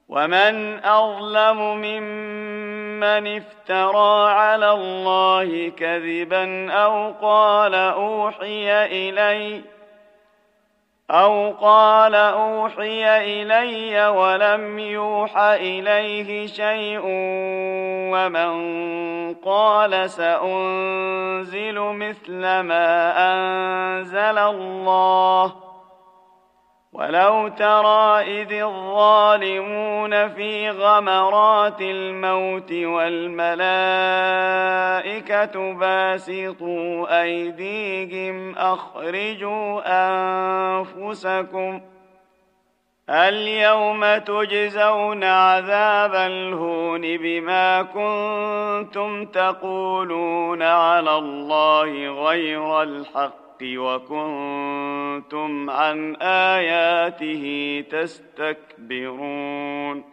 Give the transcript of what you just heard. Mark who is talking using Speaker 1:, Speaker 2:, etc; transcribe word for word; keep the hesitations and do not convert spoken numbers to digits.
Speaker 1: ومن أظلم ممن افترى على الله كذبا أو قال أوحي إلي أو قال أوحي إلي ولم يوح إليه شيء ومن قال سأنزل مثل ما أنزل الله ولو ترى إذ الظالمون في غمرات الموت والملائكة باسطوا أيديهم أخرجوا أنفسكم اليوم تجزون عذاب الهون بما كنتم تقولون على الله غير الحق وكنتم عن آياته تستكبرون